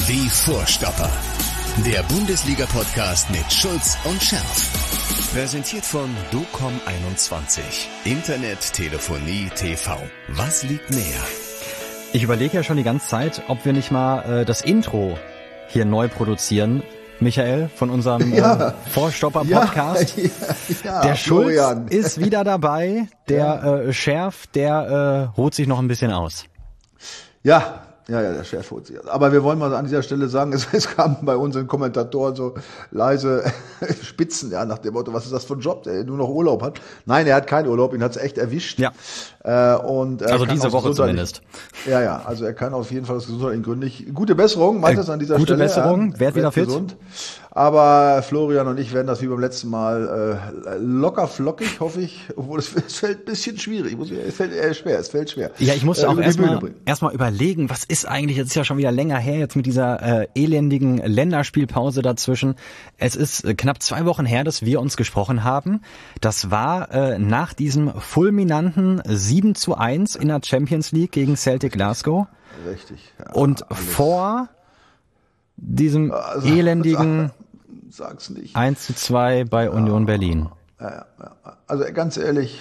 Die Vorstopper. Der Bundesliga-Podcast mit Schulz und Scherf. Präsentiert von DOCOM21. Internet, Telefonie, TV. Was liegt näher? Ich überlege ja schon die ganze Zeit, ob wir nicht mal das Intro hier neu produzieren. Michael, von unserem Vorstopper-Podcast. Ja, der Schulz Florian ist wieder dabei. Der Scherf, der ruht sich noch ein bisschen aus. Ja, der Chef holt sich. Aber wir wollen mal an dieser Stelle sagen, es kamen bei unseren Kommentatoren so leise Spitzen, ja, nach dem Motto, was ist das für ein Job, der nur noch Urlaub hat. Nein, er hat keinen Urlaub, ihn hat's echt erwischt. Ja. Also diese Woche zumindest. Ja, also er kann auf jeden Fall aus gesundheitlichen Gründen nicht. Gute Besserung, meint das an dieser Stelle. Gute Besserung, werd wieder fit. Gesund. Aber Florian und ich werden das wie beim letzten Mal locker flockig, hoffe ich, obwohl es fällt ein bisschen schwierig, es fällt schwer. Ja, ich musste auch erstmal überlegen, was ist eigentlich, jetzt ist ja schon wieder länger her, jetzt mit dieser elendigen Länderspielpause dazwischen. Es ist knapp 2 Wochen her, dass wir uns gesprochen haben. Das war nach diesem fulminanten 7:1 in der Champions League gegen Celtic Glasgow. Richtig. Ja, und vor diesem elendigen sag's nicht. 1:2 bei Union Berlin. Ja. Also ganz ehrlich,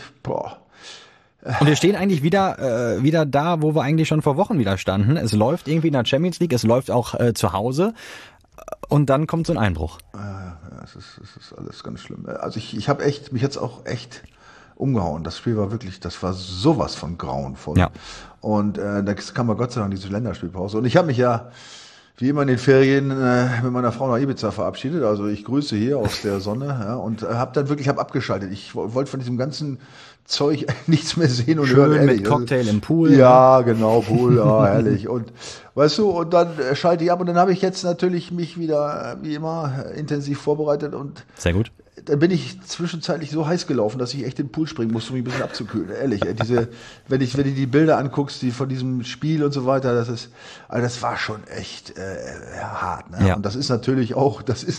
Und wir stehen eigentlich wieder da, wo wir eigentlich schon vor Wochen wieder standen. Es läuft irgendwie in der Champions League, es läuft auch zu Hause und dann kommt so ein Einbruch. Ja, es ist alles ganz schlimm. Also ich habe mich jetzt auch echt umgehauen. Das Spiel war wirklich, das war sowas von grauenvoll. Ja. Und da kam Gott sei Dank diese Länderspielpause. Und ich habe mich ja wie immer in den Ferien mit meiner Frau nach Ibiza verabschiedet. Also ich grüße hier aus der Sonne, ja, und habe abgeschaltet. Ich wollte von diesem ganzen Zeug nichts mehr sehen und hören. Schön mit Cocktail im Pool. Ja, genau, Pool, ja, herrlich. Und weißt du, und dann schalte ich ab und dann habe ich jetzt natürlich mich wieder, wie immer, intensiv vorbereitet und sehr gut. Dann bin ich zwischenzeitlich so heiß gelaufen, dass ich echt in den Pool springen musste, um mich ein bisschen abzukühlen. Ehrlich, wenn du die Bilder anguckst, die von diesem Spiel und so weiter, das war schon echt hart. Ne? Ja. Und das ist natürlich auch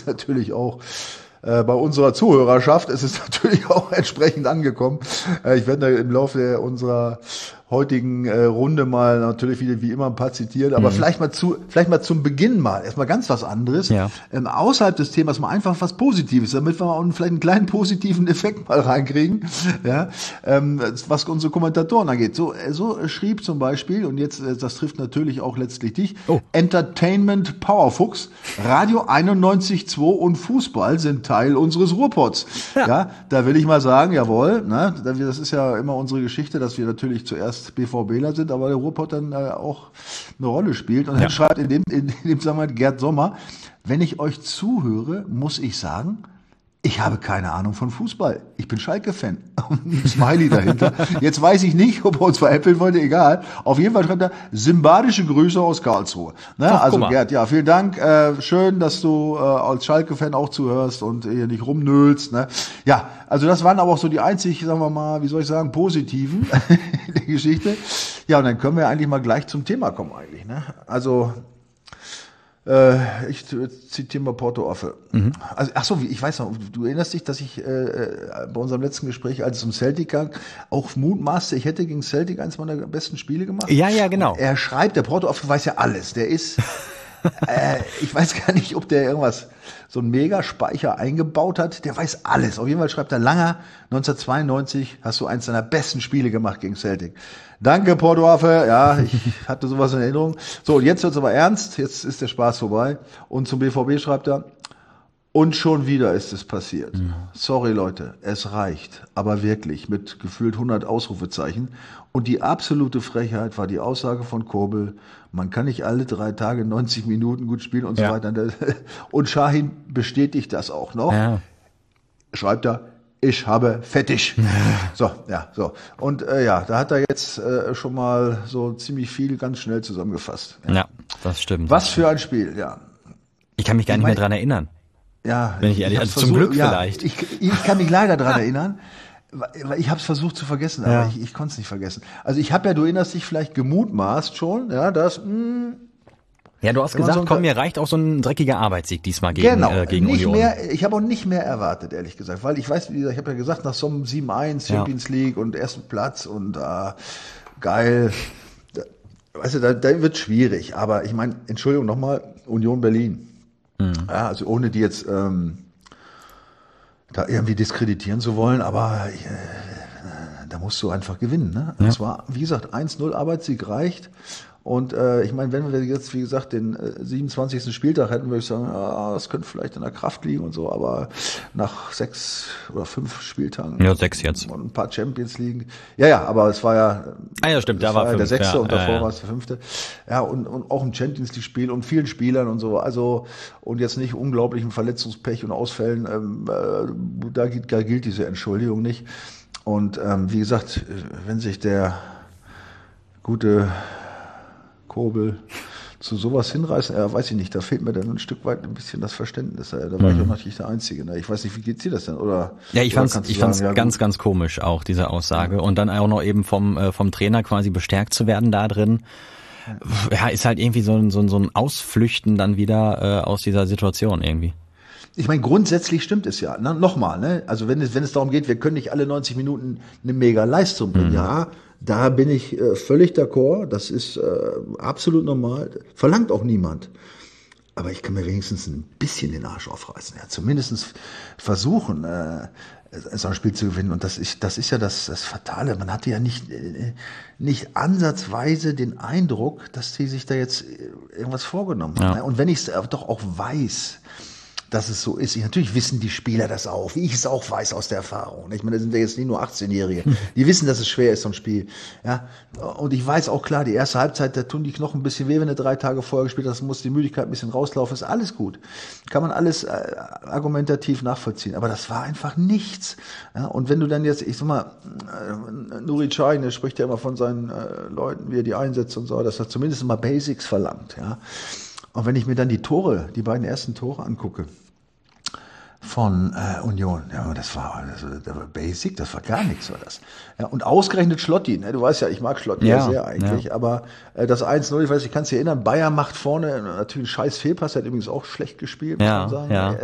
bei unserer Zuhörerschaft ist es natürlich auch entsprechend angekommen. Ich werde da im Laufe unserer heutigen Runde mal natürlich wieder wie immer ein paar zitieren, aber vielleicht mal zum Beginn erstmal ganz was anderes. Ja. Außerhalb des Themas mal einfach was Positives, damit wir auch vielleicht einen kleinen positiven Effekt mal reinkriegen, ja, was unsere Kommentatoren angeht. So schrieb zum Beispiel, und jetzt, das trifft natürlich auch letztlich dich, Entertainment Powerfuchs, Radio 91.2 und Fußball sind Teil unseres Ruhrpots. Ja, da will ich mal sagen, jawohl, ne, das ist ja immer unsere Geschichte, dass wir natürlich zuerst BVBler sind, aber der Ruhrpott dann auch eine Rolle spielt. Und dann schreibt in dem Zusammenhang Gerd Sommer, wenn ich euch zuhöre, muss ich sagen, ich habe keine Ahnung von Fußball. Ich bin Schalke-Fan. Ein Smiley dahinter. Jetzt weiß ich nicht, ob er uns veräppeln wollte, egal. Auf jeden Fall schreibt er, sympathische Grüße aus Karlsruhe. Ne? Ach, also Gerd, ja, vielen Dank. Schön, dass du als Schalke-Fan auch zuhörst und hier nicht rumnöhlst. Ne? Ja, also das waren aber auch so die einzig, sagen wir mal, wie soll ich sagen, positiven der Geschichte. Ja, und dann können wir eigentlich mal gleich zum Thema kommen eigentlich. Ne? Also ich zitiere mal Porto Affe. Also, ich weiß noch, du erinnerst dich, dass ich bei unserem letzten Gespräch, als es um Celtic ging, auch mutmaßte, ich hätte gegen Celtic eins meiner besten Spiele gemacht. Ja, genau. Und er schreibt, der Porto Affe weiß ja alles. Der ist, ich weiß gar nicht, ob der irgendwas, so einen Megaspeicher eingebaut hat. Der weiß alles. Auf jeden Fall schreibt er, Langer, 1992 hast du eins deiner besten Spiele gemacht gegen Celtic. Danke, Porto Affe. Ja, ich hatte sowas in Erinnerung. So, und jetzt wird's aber ernst. Jetzt ist der Spaß vorbei. Und zum BVB schreibt er, und schon wieder ist es passiert. Sorry, Leute, es reicht. Aber wirklich, mit gefühlt 100 Ausrufezeichen. Und die absolute Frechheit war die Aussage von Kobel, man kann nicht alle 3 Tage 90 Minuten gut spielen und so weiter. Und Şahin bestätigt das auch noch. Ja. Schreibt er, ich habe fettig. So. Und da hat er jetzt schon mal so ziemlich viel ganz schnell zusammengefasst. Ja, das stimmt. Was für ein Spiel, ja. Ich kann mich gar nicht mehr dran erinnern. Ja. Wenn ich ehrlich, also zum Glück vielleicht. Ich kann mich leider dran erinnern, weil ich habe es versucht zu vergessen, aber ich konnte es nicht vergessen. Also ich habe ja, du erinnerst dich vielleicht gemutmaßt schon, ja, dass ja, du hast gesagt, komm, mir reicht auch so ein dreckiger Arbeitssieg diesmal gegen nicht Union. Ich habe auch nicht mehr erwartet, ehrlich gesagt, weil ich weiß, ich habe ja gesagt, nach so einem 7:1 Champions League und ersten Platz und geil. weißt du, da wird schwierig, aber ich meine, Entschuldigung nochmal, Union Berlin. Ja, also ohne die jetzt da irgendwie diskreditieren zu wollen, aber da musst du einfach gewinnen. Ne? Ja. Es war, wie gesagt, 1-0 Arbeitssieg reicht. Und ich meine, wenn wir jetzt, wie gesagt, den 27. Spieltag hätten, würde ich sagen, das könnte vielleicht in der Kraft liegen und so, aber nach 6 oder 5 Spieltagen. Ja, 6 jetzt. Und ein paar Champions League. Ja, aber es war ja. Ja, stimmt, da war 5, der 6. Ja, und davor war es der 5. Ja, und auch ein Champions League Spiel und vielen Spielern und so. Also, und jetzt nicht unglaublichem Verletzungspech und Ausfällen, da gilt diese Entschuldigung nicht. Und wie gesagt, wenn sich der gute Kobel zu sowas hinreißen, weiß ich nicht, da fehlt mir dann ein Stück weit ein bisschen das Verständnis. Da war ich auch noch nicht der Einzige. Ne? Ich weiß nicht, wie geht's dir das denn? Oder, ja, ich fand's ganz, ganz komisch auch, diese Aussage. Und dann auch noch eben vom Trainer quasi bestärkt zu werden da drin. Ja, ist halt irgendwie so ein Ausflüchten dann wieder aus dieser Situation irgendwie. Ich meine, grundsätzlich stimmt es ja. Nochmal, ne? Also wenn es darum geht, wir können nicht alle 90 Minuten eine mega Leistung bringen. Ja, da bin ich völlig d'accord. Das ist absolut normal. Verlangt auch niemand. Aber ich kann mir wenigstens ein bisschen den Arsch aufreißen. Ja, zumindest versuchen, so ein Spiel zu gewinnen. Und das ist ja das Fatale. Man hatte ja nicht ansatzweise den Eindruck, dass die sich da jetzt irgendwas vorgenommen haben. Ja. Und wenn ich es doch auch weiß, dass es so ist. Natürlich wissen die Spieler das auch, wie ich es auch weiß aus der Erfahrung. Ich meine, da sind wir jetzt nicht nur 18-Jährige. Die wissen, dass es schwer ist, so ein Spiel. Ja. Und ich weiß auch klar, die erste Halbzeit, da tun die Knochen ein bisschen weh, wenn du 3 Tage vorher gespielt hast, muss die Müdigkeit ein bisschen rauslaufen. Ist alles gut. Kann man alles argumentativ nachvollziehen. Aber das war einfach nichts. Ja. Und wenn du dann jetzt, ich sag mal, Nuri Sahin, der spricht ja immer von seinen Leuten, wie er die einsetzt und so, dass er zumindest mal Basics verlangt. Ja. Und wenn ich mir dann die beiden ersten Tore angucke von Union, ja, das war Basic, das war gar nichts, war das. Ja, und ausgerechnet Schlotti, ne, du weißt ja, ich mag Schlotti ja sehr eigentlich, aber das 1-0, ich weiß, ich kann es dir erinnern, Bayer macht vorne natürlich einen scheiß Fehlpass, er hat übrigens auch schlecht gespielt, muss man sagen. Ja.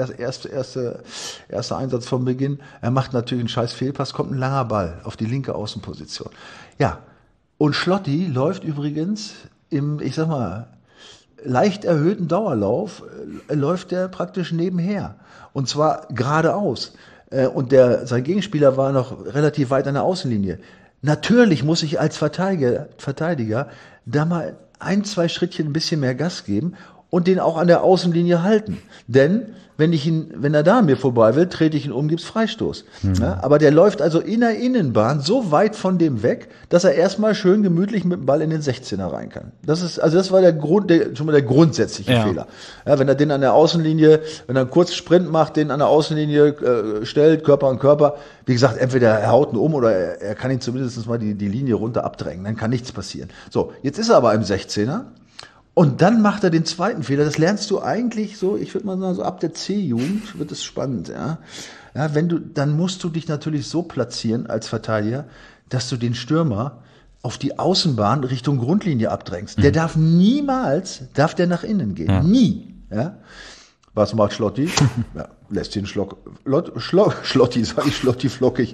Erster Einsatz vom Beginn, er macht natürlich einen scheiß Fehlpass, kommt ein langer Ball auf die linke Außenposition. Ja, und Schlotti läuft übrigens im, ich sag mal, leicht erhöhten Dauerlauf läuft der praktisch nebenher. Und zwar geradeaus. Und sein Gegenspieler war noch relativ weit an der Außenlinie. Natürlich muss ich als Verteidiger da mal 1-2 Schrittchen ein bisschen mehr Gas geben und den auch an der Außenlinie halten. Denn wenn er da an mir vorbei will, trete ich ihn um, gibt's Freistoß. Ja, aber der läuft also in der Innenbahn so weit von dem weg, dass er erstmal schön gemütlich mit dem Ball in den 16er rein kann. Das war schon mal der grundsätzliche Fehler. Ja, wenn er den an der Außenlinie, wenn er einen kurzen Sprint macht, den an der Außenlinie stellt, Körper an Körper, wie gesagt, entweder er haut ihn um oder er kann ihn zumindest mal die Linie runter abdrängen, dann kann nichts passieren. So, jetzt ist er aber im 16er. Und dann macht er den zweiten Fehler. Das lernst du eigentlich so, ich würde mal sagen, so ab der C-Jugend wird es spannend, ja. Ja, dann musst du dich natürlich so platzieren als Verteidiger, dass du den Stürmer auf die Außenbahn Richtung Grundlinie abdrängst. Der darf der nach innen gehen. Ja. Nie, ja. Was macht Schlotti? Ja, lässt den Schlotti flockig.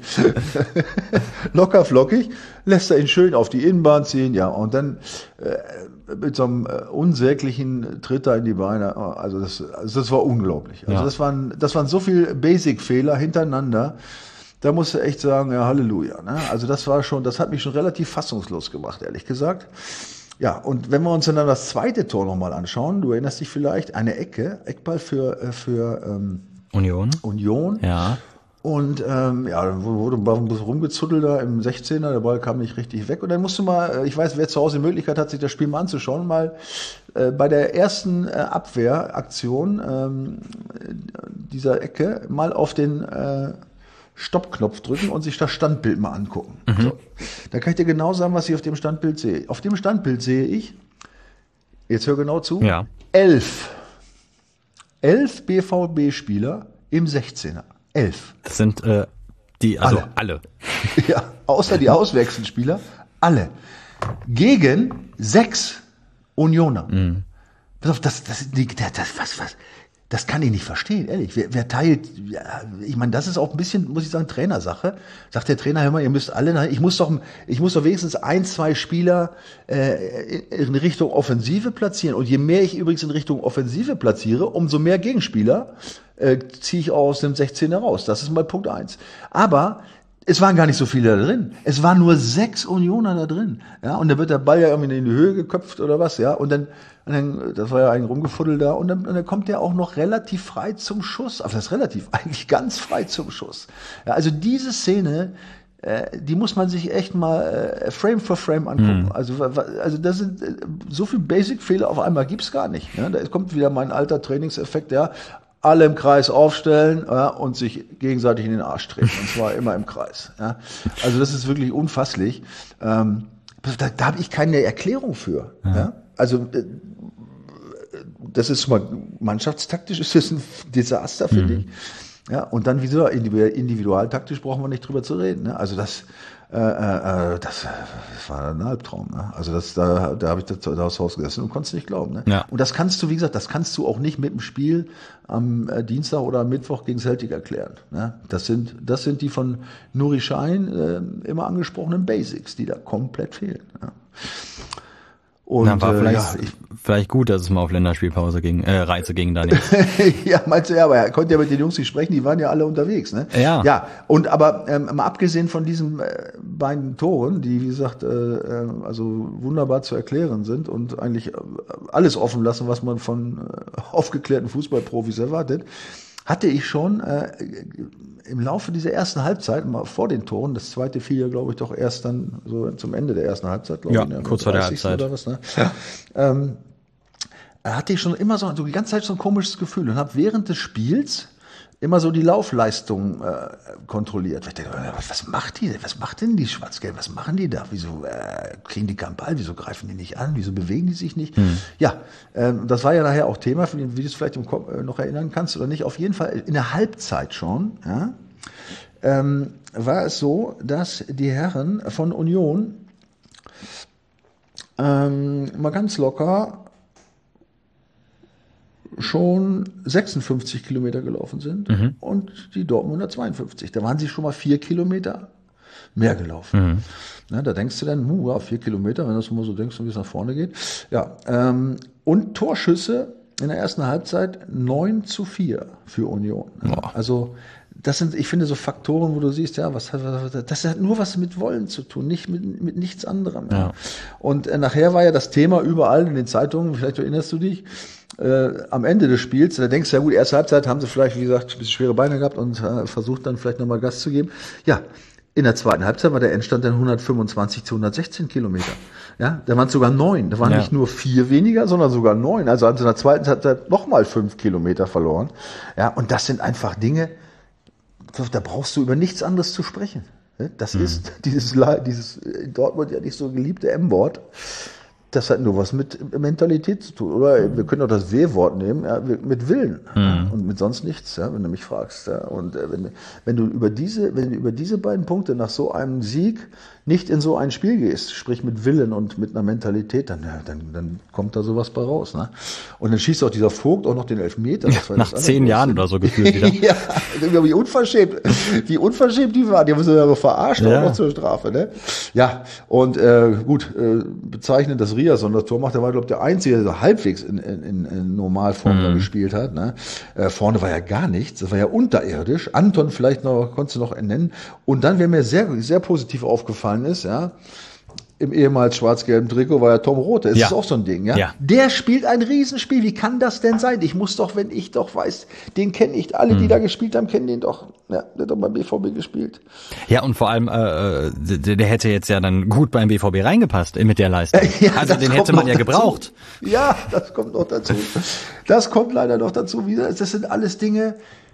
Locker flockig, lässt er ihn schön auf die Innenbahn ziehen, ja, und dann mit so einem unsäglichen Tritt da in die Beine. Also das war unglaublich. Also das waren so viele Basic-Fehler hintereinander. Da musst du echt sagen, ja, Halleluja. Ne? Also das hat mich schon relativ fassungslos gemacht, ehrlich gesagt. Ja, und wenn wir uns dann das zweite Tor nochmal anschauen, du erinnerst dich vielleicht, eine Eckball für Union. Ja. Und dann wurde ein bisschen rumgezuddelt da im 16er, der Ball kam nicht richtig weg. Und dann musst du mal, ich weiß, wer zu Hause die Möglichkeit hat, sich das Spiel mal anzuschauen, mal bei der ersten Abwehraktion dieser Ecke mal auf den Stoppknopf drücken und sich das Standbild mal angucken. So. Da kann ich dir genau sagen, was ich auf dem Standbild sehe. Auf dem Standbild sehe ich, jetzt hör genau zu, 11 BVB-Spieler im 16er. 11. Das sind alle. Ja, außer die Auswechselspieler, alle. Gegen 6 Unioner. Pass auf, was? Das kann ich nicht verstehen, ehrlich. Wer teilt, ja, ich meine, das ist auch ein bisschen, muss ich sagen, Trainersache. Sagt der Trainer, hör mal, ihr müsst alle, ich muss doch wenigstens 1, 2 Spieler in Richtung Offensive platzieren. Und je mehr ich übrigens in Richtung Offensive platziere, umso mehr Gegenspieler ziehe ich aus dem 16er raus. Das ist mal Punkt 1. Aber es waren gar nicht so viele da drin. Es waren nur 6 Unioner da drin. Ja, und dann wird der Ball ja irgendwie in die Höhe geköpft oder was, ja. Und dann, das war ja ein Rumgefuddel da, und dann kommt der auch noch relativ frei zum Schuss. Aber das ist relativ, eigentlich ganz frei zum Schuss. Ja, also diese Szene, die muss man sich echt mal Frame for Frame angucken. Also das sind so viel Basic-Fehler auf einmal gibt's gar nicht. Ne? Da kommt wieder mein alter Trainingseffekt, ja. Alle im Kreis aufstellen, ja, und sich gegenseitig in den Arsch treten. Und zwar immer im Kreis. Ja. Also das ist wirklich unfasslich. Da habe ich keine Erklärung für. Ja. Ja. Also das ist schon mal mannschaftstaktisch ist das ein Desaster, finde ich. Ja, und dann wieso individualtaktisch brauchen wir nicht drüber zu reden. Ne? Also das war ein Albtraum. Ne? Also da habe ich das Haus gesessen und konnte es nicht glauben. Ne? Ja. Und das kannst du, wie gesagt, auch nicht mit dem Spiel am Dienstag oder am Mittwoch gegen Celtic erklären. Ne? Das sind die von Nuri Sahin immer angesprochenen Basics, die da komplett fehlen. Ja. Und war vielleicht gut, dass es mal auf Länderspielpause Reise ging da nicht. Ja, meinst du, ja, aber er konnte ja mit den Jungs nicht sprechen, die waren ja alle unterwegs, ne? Ja. Ja, und aber mal abgesehen von diesen beiden Toren, die, wie gesagt, also wunderbar zu erklären sind und eigentlich alles offen lassen, was man von aufgeklärten Fußballprofis erwartet, hatte ich schon im Laufe dieser ersten Halbzeit, mal vor den Toren, das zweite fiel ja, glaube ich, doch erst dann so zum Ende der ersten Halbzeit, glaube ich. Ja, kurz vor der Halbzeit. Oder was, ne? Ja. Hatte ich schon immer so die ganze Zeit so ein komisches Gefühl und habe während des Spiels immer so die Laufleistung kontrolliert. Ich denke, was macht denn die Schwarz-Gelb? Was machen die da? Wieso kriegen die keinen Ball? Wieso greifen die nicht an? Wieso bewegen die sich nicht? Ja, das war ja nachher auch Thema, wie du es vielleicht im Kopf noch erinnern kannst oder nicht. Auf jeden Fall in der Halbzeit schon, ja, war es so, dass die Herren von Union mal ganz locker schon 56 Kilometer gelaufen sind und die Dortmunder 52. Da waren sie schon mal 4 Kilometer mehr gelaufen. Na, da denkst du dann, 4 Kilometer, wenn du das mal so denkst, wie es nach vorne geht. Ja, und Torschüsse in der ersten Halbzeit 9:4 für Union. Boah. Also das sind, ich finde, so Faktoren, wo du siehst, ja, das hat nur was mit Wollen zu tun, nicht mit nichts anderem. Ja. Ja. Und nachher war ja das Thema überall in den Zeitungen, vielleicht erinnerst du dich, am Ende des Spiels, da denkst du, ja gut, erste Halbzeit haben sie vielleicht, wie gesagt, ein bisschen schwere Beine gehabt und versucht dann vielleicht nochmal Gas zu geben. Ja, in der zweiten Halbzeit war der Endstand dann 125-116 Kilometer. Ja, da waren es sogar 9. Da waren nicht nur 4 weniger, sondern sogar 9. Also in der zweiten Halbzeit nochmal 5 Kilometer verloren. Ja, und das sind einfach Dinge, da brauchst du über nichts anderes zu sprechen. Das ist dieses in Dortmund ja nicht so geliebte M-Wort. Das hat nur was mit Mentalität zu tun. Oder wir können auch das W-Wort nehmen, ja, mit Willen. Ja, und mit sonst nichts, ja, wenn du mich fragst. Ja. Und wenn du über diese beiden Punkte nach so einem Sieg nicht in so ein Spiel gehst, sprich mit Willen und mit einer Mentalität, dann kommt da sowas bei raus. Ne? Und dann schießt auch dieser Vogt auch noch den Elfmeter. Das war nach 10 Jahren oder so gefühlt wieder. Ja, wie unverschämt die waren. Die haben sie ja verarscht, auch noch zur Strafe. Ne? Ja, und gut, bezeichnend, dass Riasson das Tor macht, der war, glaube ich, der Einzige, der so halbwegs in Normalform da gespielt hat. Ne? Vorne war ja gar nichts, das war ja unterirdisch. Anton vielleicht noch, konntest du noch nennen. Und dann, wer mir sehr, sehr positiv aufgefallen ist, ja, im ehemals schwarz-gelben Trikot war ja Tom Rothe. Das ist auch so ein Ding, ja? Der spielt ein Riesenspiel. Wie kann das denn sein? Ich muss doch, wenn ich doch weiß, den kenne ich. Alle, die da gespielt haben, kennen den doch. Ja, der hat doch beim BVB gespielt. Ja, und vor allem, der hätte jetzt ja dann gut beim BVB reingepasst mit der Leistung. Ja, also den hätte man ja gebraucht. Ja, das kommt noch dazu. Das kommt leider noch dazu wieder. Das sind alles Dinge,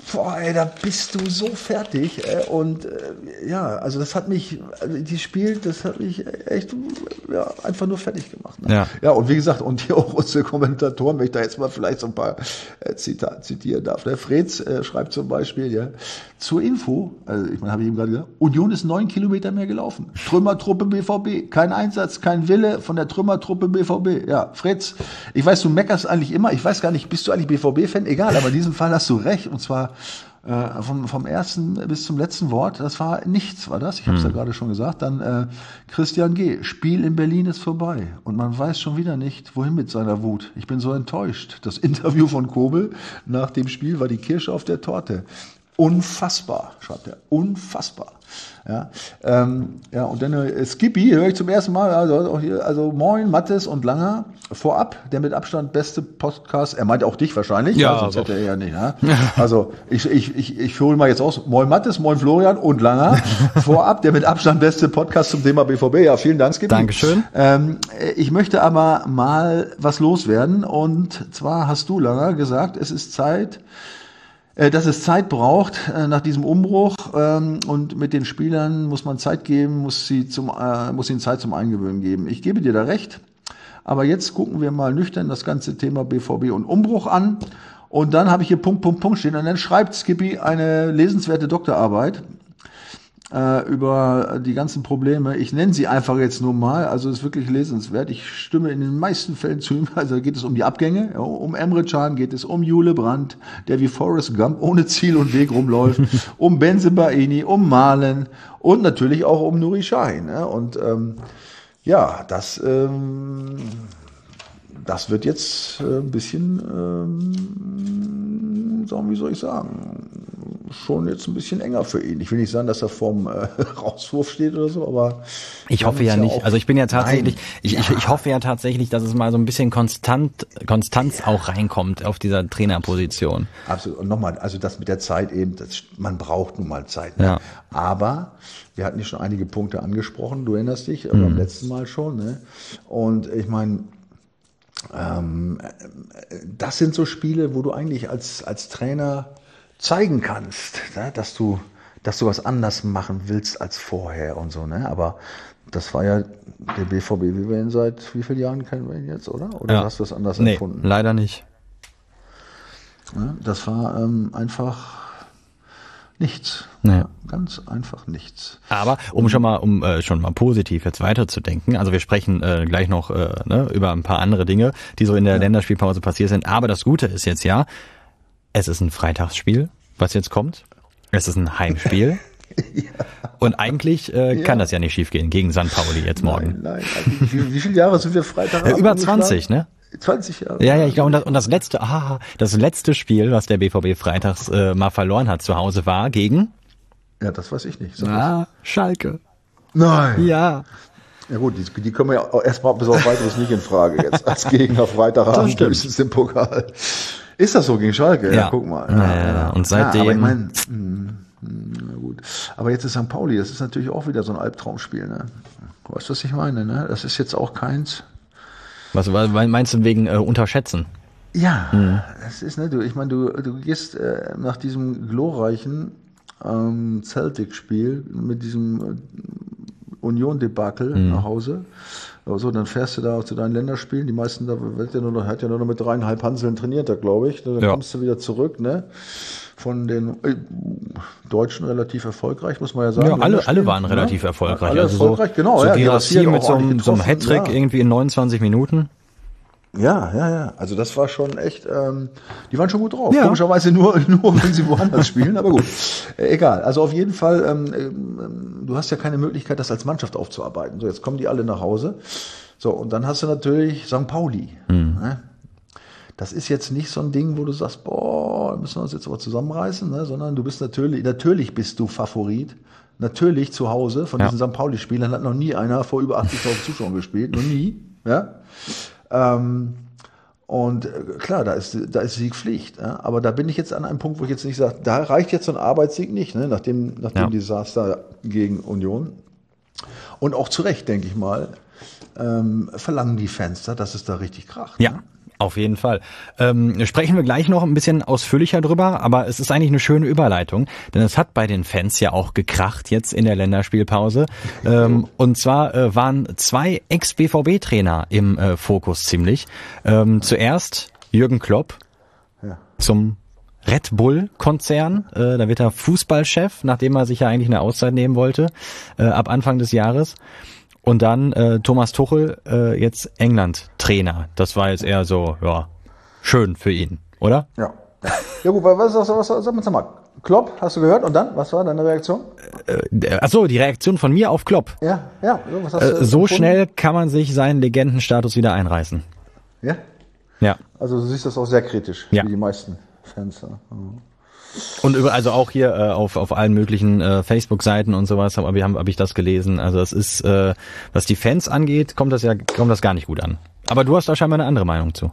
boah, ey, da bist du so fertig. Und ja, also das hat mich, das hat mich echt einfach nur fertig gemacht. Ne? Ja, und wie gesagt, und hier auch unsere Kommentatoren, wenn ich da jetzt mal vielleicht so ein paar Zitate zitieren darf. Der Freds schreibt zum Beispiel, ja, zur Info, also ich meine, habe ich eben gerade gesagt, Union ist 9 Kilometer mehr gelaufen. Trümmertruppe BVB, kein Einsatz, kein Wille von der Trümmertruppe BVB. Ja, Fritz, ich weiß, du meckerst eigentlich immer, ich weiß gar nicht, bist du eigentlich BVB-Fan? Egal, aber in diesem Fall hast du recht, und zwar vom ersten bis zum letzten Wort, das war nichts, war das? Ich habe es ja gerade schon gesagt. Dann Christian G., Spiel in Berlin ist vorbei und man weiß schon wieder nicht, wohin mit seiner Wut. Ich bin so enttäuscht. Das Interview von Kobel nach dem Spiel war die Kirsche auf der Torte. Unfassbar, schreibt er. Unfassbar. Ja, ja, und dann Skippy, höre ich zum ersten Mal, also moin, Mattes und Langer, vorab, der mit Abstand beste Podcast, er meint auch dich wahrscheinlich, ja, sonst hätte er ja nicht, ne? Also ich hole mal jetzt aus, moin Mattes, moin Florian und Langer, vorab, der mit Abstand beste Podcast zum Thema BVB, ja, vielen Dank, Skippy. Dankeschön. Ich möchte aber mal was loswerden, und zwar hast du, Langer, gesagt, es ist Zeit, dass es Zeit braucht nach diesem Umbruch, und mit den Spielern muss man Zeit geben, muss ihnen Zeit zum Eingewöhnen geben. Ich gebe dir da recht, aber jetzt gucken wir mal nüchtern das ganze Thema BVB und Umbruch an, und dann habe ich hier Punkt stehen, und dann schreibt Skippy eine lesenswerte Doktorarbeit über die ganzen Probleme. Ich nenne sie einfach jetzt nur mal, also es ist wirklich lesenswert. Ich stimme in den meisten Fällen zu ihm. Also geht es um die Abgänge, um Emre Can geht es, um Jule Brandt, der wie Forrest Gump ohne Ziel und Weg rumläuft, um Bensebaini, um Malen und natürlich auch um Nuri Sahin. Und ja, das wird jetzt ein bisschen, wie soll ich sagen, schon jetzt ein bisschen enger für ihn. Ich will nicht sagen, dass er vorm Rauswurf steht oder so, aber ich hoffe ja nicht. Also ich bin ja tatsächlich, ich hoffe ja tatsächlich, dass es mal so ein bisschen Konstanz auch reinkommt auf dieser Trainerposition. Absolut. Und nochmal, also das mit der Zeit eben, man braucht nun mal Zeit. Ne? Ja. Aber wir hatten ja schon einige Punkte angesprochen, du erinnerst dich, beim letzten Mal schon. Ne? Und ich meine, das sind so Spiele, wo du eigentlich als Trainer zeigen kannst, ne, dass du was anders machen willst als vorher und so, ne? Aber das war ja der BVB, wie wir ihn seit wie vielen Jahren kennen wir ihn jetzt, oder? Oder hast du das anders empfunden? Leider nicht. Ja, das war einfach nichts. Nee. Ganz einfach nichts. Aber um schon mal positiv jetzt weiterzudenken, also wir sprechen gleich noch über ein paar andere Dinge, die so in der Länderspielpause passiert sind, aber das Gute ist jetzt es ist ein Freitagsspiel, was jetzt kommt. Es ist ein Heimspiel. Und eigentlich kann das ja nicht schiefgehen gegen St. Pauli jetzt morgen. Nein. Also wie viele Jahre sind wir Freitag? Über 20, ne? 20 Jahre. Ja, ich glaube, und das letzte Spiel, was der BVB freitags mal verloren hat zu Hause, war gegen? Ja, das weiß ich nicht. Schalke. Nein. Ja. Ja gut, die kommen ja auch erstmal bis auf weiteres nicht in Frage jetzt als Gegner Freitagabend höchstens im Pokal. Ist das so gegen Schalke? Ja, guck mal. Ja. Und seitdem. Aber ich meine, na gut. Aber jetzt ist St. Pauli, das ist natürlich auch wieder so ein Albtraumspiel, ne? Weißt du, was ich meine, ne? Das ist jetzt auch keins. Was meinst du wegen unterschätzen? Ja, das ist, ne, ich meine, du gehst nach diesem glorreichen Celtic-Spiel mit diesem Union-Debakel nach Hause. Also, dann fährst du da zu deinen Länderspielen. Die meisten da hat ja nur noch mit 3,5 Hanseln trainiert, da glaube ich. Dann kommst du wieder zurück, ne? Von den Deutschen relativ erfolgreich, muss man ja sagen. Ja, alle waren relativ erfolgreich. Alle erfolgreich, genau. So Girassi mit so einem Hattrick irgendwie in 29 Minuten. Ja. Also das war schon echt, die waren schon gut drauf. Ja. Komischerweise nur wenn sie woanders spielen, aber gut. Egal. Also auf jeden Fall, du hast ja keine Möglichkeit, das als Mannschaft aufzuarbeiten. So, jetzt kommen die alle nach Hause. So, und dann hast du natürlich St. Pauli. Ne? Das ist jetzt nicht so ein Ding, wo du sagst, boah, müssen wir uns jetzt aber zusammenreißen, ne? Sondern du bist natürlich bist du Favorit. Natürlich zu Hause von diesen St. Pauli-Spielern hat noch nie einer vor über 80.000 Zuschauern gespielt. Noch nie. Ja. Und klar, da ist Sieg Pflicht. Ja? Aber da bin ich jetzt an einem Punkt, wo ich jetzt nicht sage, da reicht jetzt so ein Arbeitssieg nicht, ne? nach dem Desaster gegen Union. Und auch zu Recht, denke ich mal, verlangen die Fans da, dass es da richtig kracht. Ja. Ne? Auf jeden Fall. Sprechen wir gleich noch ein bisschen ausführlicher drüber, aber es ist eigentlich eine schöne Überleitung, denn es hat bei den Fans ja auch gekracht jetzt in der Länderspielpause. Und zwar waren 2 Ex-BVB-Trainer im Fokus ziemlich. Zuerst Jürgen Klopp zum Red Bull-Konzern. Da wird er Fußballchef, nachdem er sich ja eigentlich eine Auszeit nehmen wollte, ab Anfang des Jahres. Und dann Thomas Tuchel, jetzt England-Trainer. Das war jetzt eher so, ja, schön für ihn, oder? Ja. Ja gut, sag mal, Klopp, hast du gehört? Und dann, was war deine Reaktion? Achso, die Reaktion von mir auf Klopp. Ja. Was hast du so schnell kann man sich seinen Legendenstatus wieder einreißen. Ja? Ja. Also du siehst das auch sehr kritisch, ja, wie die meisten Fans. Ja. Und also auch hier auf allen möglichen Facebook-Seiten und sowas hab ich das gelesen. Also es ist, was die Fans angeht, kommt das gar nicht gut an. Aber du hast da scheinbar eine andere Meinung zu.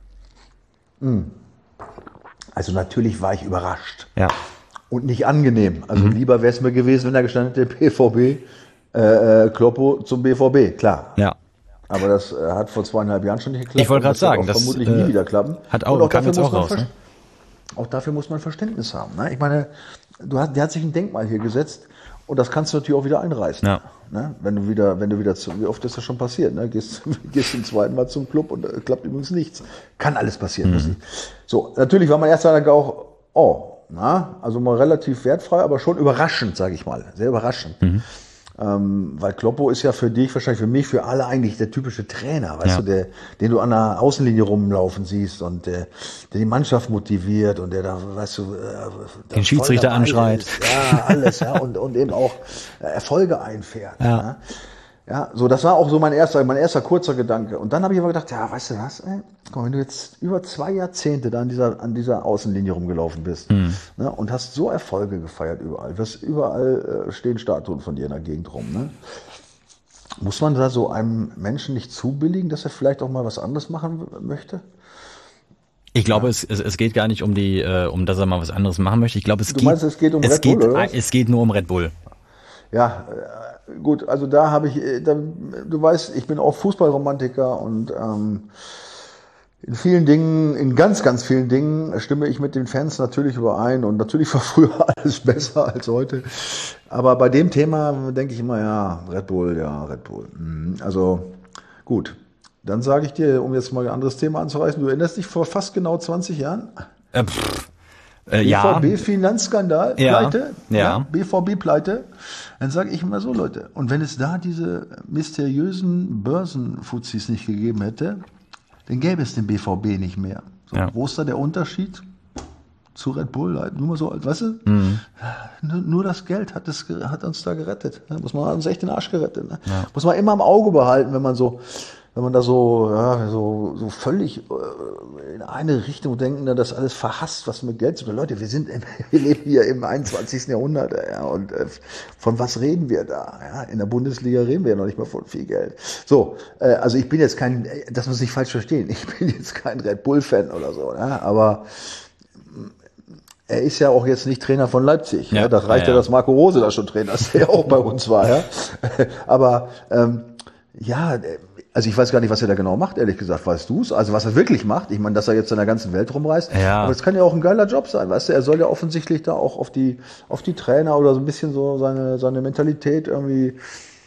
Also natürlich war ich überrascht. Ja. Und nicht angenehm. Also lieber wäre es mir gewesen, wenn er gestanden hätte, BVB, Kloppo zum BVB, klar. Ja. Aber das hat vor 2,5 Jahren schon nicht geklappt. Ich wollte gerade sagen, das vermutlich nie wieder klappen. Kam jetzt auch raus, ne? Auch dafür muss man Verständnis haben. Ne? Ich meine, der hat sich ein Denkmal hier gesetzt und das kannst du natürlich auch wieder einreißen. Ja. Ne? Wenn du wieder wie oft ist das schon passiert? Ne? Gehst zum zweiten Mal zum Club und klappt übrigens nichts. Kann alles passieren. So, natürlich war mein erster Gedanke auch, also mal relativ wertfrei, aber schon überraschend, sage ich mal. Sehr überraschend. Weil Kloppo ist ja für dich, wahrscheinlich für mich, für alle eigentlich der typische Trainer, weißt du, den du an der Außenlinie rumlaufen siehst und der die Mannschaft motiviert und der da, weißt du, den Schiedsrichter anschreit. Ja, alles, ja, und eben auch Erfolge einfährt. Ja. Ja, so, das war auch so mein erster kurzer Gedanke. Und dann habe ich aber gedacht, ja, weißt du was, guck mal, wenn du jetzt über 2 Jahrzehnte da an dieser Außenlinie rumgelaufen bist, ne, und hast so Erfolge gefeiert überall stehen Statuen von dir in der Gegend rum, ne? Muss man da so einem Menschen nicht zubilligen, dass er vielleicht auch mal was anderes machen möchte? Ich glaube, es geht gar nicht um dass er mal was anderes machen möchte. Ich glaube, es geht um Red Bull, oder? Es geht nur um Red Bull. Ja, gut, also da habe ich, du weißt, ich bin auch Fußballromantiker und in vielen Dingen, in ganz, ganz vielen Dingen stimme ich mit den Fans natürlich überein und natürlich war früher alles besser als heute. Aber bei dem Thema denke ich immer, ja, Red Bull. Also gut, dann sage ich dir, um jetzt mal ein anderes Thema anzureißen, du erinnerst dich vor fast genau 20 Jahren? BVB-Finanzskandal, Pleite, BVB-Pleite, dann sage ich immer so, Leute, und wenn es da diese mysteriösen Börsenfuzis nicht gegeben hätte, dann gäbe es den BVB nicht mehr. So, wo ist da der Unterschied zu Red Bull? Nur mal so, weißt du? Nur das Geld hat uns da gerettet. Hat uns echt den Arsch gerettet. Ne? Ja. Muss man immer im Auge behalten, wenn man da so völlig in eine Richtung denken, das alles verhasst, was mit Geld zu tun. Leute, wir leben hier im 21. Jahrhundert, und von was reden wir da? Ja, in der Bundesliga reden wir ja noch nicht mal von viel Geld. So, also ich bin jetzt das muss ich falsch verstehen, ich bin jetzt kein Red Bull-Fan oder so, ne? Aber er ist ja auch jetzt nicht Trainer von Leipzig. Ja, das reicht ja, dass Marco Rose da schon Trainer ist, der ja auch bei uns war. Ja? Aber also ich weiß gar nicht, was er da genau macht, ehrlich gesagt. Weißt du's? Also was er wirklich macht. Ich meine, dass er jetzt in der ganzen Welt rumreist. Ja. Aber es kann ja auch ein geiler Job sein, weißt du? Er soll ja offensichtlich da auch auf die Trainer oder so ein bisschen so seine Mentalität irgendwie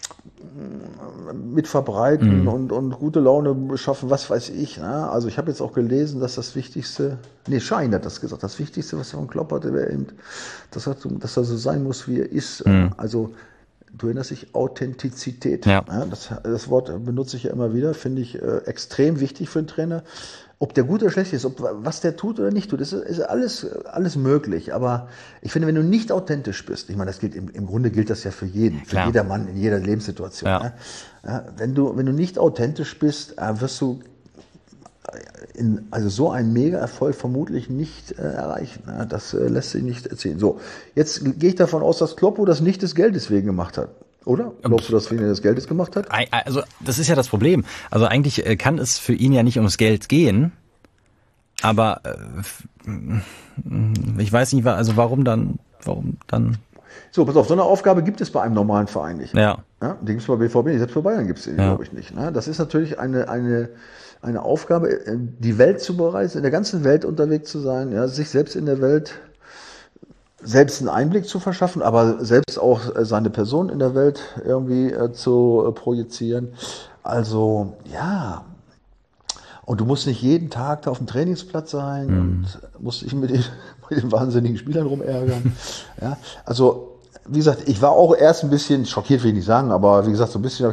mit verbreiten und gute Laune schaffen, was weiß ich. Ne? Also ich habe jetzt auch gelesen, dass das Wichtigste, Schein hat das gesagt, das Wichtigste, was er von Klopp hatte, wäre eben, dass er so sein muss, wie er ist. Also du erinnerst dich, Authentizität. Ja. Ja, das Wort benutze ich ja immer wieder, finde ich extrem wichtig für einen Trainer. Ob der gut oder schlecht ist, was der tut oder nicht tut, ist alles möglich. Aber ich finde, wenn du nicht authentisch bist, ich meine, das gilt im Grunde gilt das ja für jeden, für jedermann in jeder Lebenssituation. Ja. Ja, wenn du nicht authentisch bist, wirst du also so einen Mega-Erfolg vermutlich nicht erreichen. Ja, das lässt sich nicht erzielen. So, jetzt gehe ich davon aus, dass Kloppo das nicht des Geldes wegen gemacht hat. Oder? Glaubst du, dass er das Geld gemacht hat? Also, das ist ja das Problem. Also eigentlich kann es für ihn ja nicht ums Geld gehen. Aber ich weiß nicht, also warum dann? So, pass auf, so eine Aufgabe gibt es bei einem normalen Verein nicht. Ja. Ja, die gibt es bei BVB nicht, selbst bei Bayern gibt es die, glaube ich, nicht. Ne? Das ist natürlich eine Aufgabe, die Welt zu bereisen, in der ganzen Welt unterwegs zu sein, ja, sich selbst in der Welt, selbst einen Einblick zu verschaffen, aber selbst auch seine Person in der Welt irgendwie zu projizieren. Also, ja. Und du musst nicht jeden Tag da auf dem Trainingsplatz sein und musst dich mit den wahnsinnigen Spielern rumärgern. Ja, also, wie gesagt, ich war auch erst ein bisschen schockiert, will ich nicht sagen, aber wie gesagt, so ein bisschen,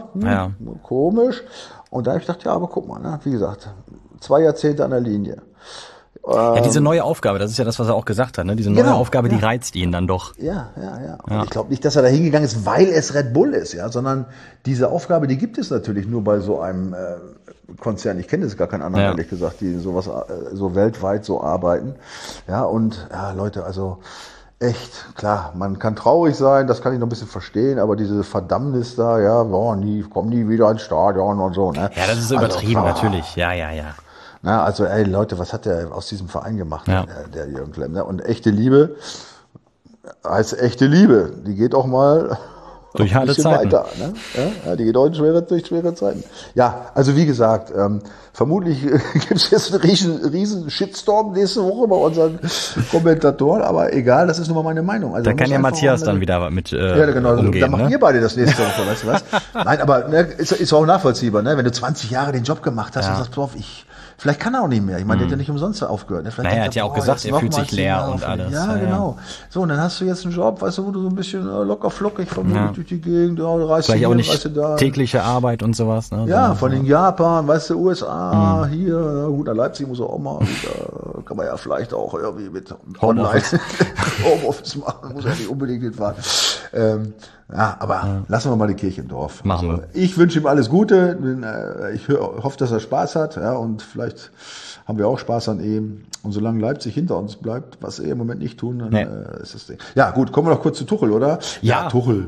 komisch. Und da habe ich gedacht, ja, aber guck mal, ne, wie gesagt, 2 Jahrzehnte an der Linie. Ja, diese neue Aufgabe, das ist ja das, was er auch gesagt hat, ne? Diese neue Aufgabe, die reizt ihn dann doch. Ja. Und ich glaube nicht, dass er da hingegangen ist, weil es Red Bull ist, ja, sondern diese Aufgabe, die gibt es natürlich nur bei so einem Konzern. Ich kenne jetzt gar keinen anderen, ehrlich gesagt, die sowas so weltweit so arbeiten. Ja, und ja, Leute, also echt, klar, man kann traurig sein, das kann ich noch ein bisschen verstehen, aber diese Verdammnis da, ja, komm nie wieder ins Stadion und so, ne? Ja, das ist übertrieben, natürlich, ja. Na, also, ey, Leute, was hat der aus diesem Verein gemacht, der Jürgen Klemm? Ne? Und echte Liebe heißt echte Liebe. Die geht auch mal durch harte Zeiten. Weiter, ne? Ja, die geht auch durch schwere Zeiten. Ja, also wie gesagt, vermutlich gibt es jetzt einen riesen Shitstorm nächste Woche bei unseren Kommentatoren, aber egal, das ist nur mal meine Meinung. Also da kann ja Matthias dann wieder mit genau, umgehen. Dann machen wir beide das nächste Woche, weißt du was? Nein, aber ne, ist auch nachvollziehbar, ne? Wenn du 20 Jahre den Job gemacht hast und sagst, pass auf, vielleicht kann er auch nicht mehr. Ich meine, der hat ja nicht umsonst aufgehört. Ne? Er hat ja auch gesagt, er fühlt sich leer und alles. Ja, genau. So, und dann hast du jetzt einen Job, weißt du, wo du so ein bisschen locker flockig vermutlich durch die Gegend, reist vielleicht hier, auch nicht weißt du, da. Tägliche Arbeit und sowas. Ne? Ja, von den Japan, weißt du, USA, hier, ja, gut, nach Leipzig muss er auch mal, kann man ja vielleicht auch irgendwie mit Homeoffice machen, muss ja nicht unbedingt hinfahren. Ja, aber lassen wir mal die Kirche im Dorf. Machen wir. Ich wünsche ihm alles Gute. Ich hoffe, dass er Spaß hat. Ja, und vielleicht haben wir auch Spaß an ihm. Und solange Leipzig hinter uns bleibt, was er im Moment nicht tun, dann ist das Ding. Ja, gut, kommen wir noch kurz zu Tuchel, oder? Ja, Tuchel.